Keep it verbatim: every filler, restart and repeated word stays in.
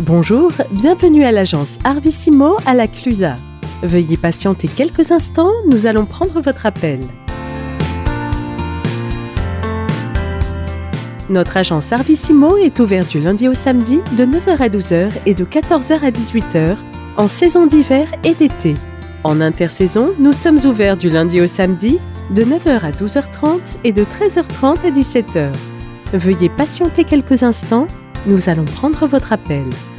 Bonjour, bienvenue à l'agence Arvissimo à la Clusaz. Veuillez patienter quelques instants, nous allons prendre votre appel. Notre agence Arvissimo est ouverte du lundi au samedi de neuf heures à douze heures et de quatorze heures à dix-huit heures en saison d'hiver et d'été. En intersaison, nous sommes ouverts du lundi au samedi de neuf heures à douze heures trente et de treize heures trente à dix-sept heures. Veuillez patienter quelques instants, nous allons prendre votre appel.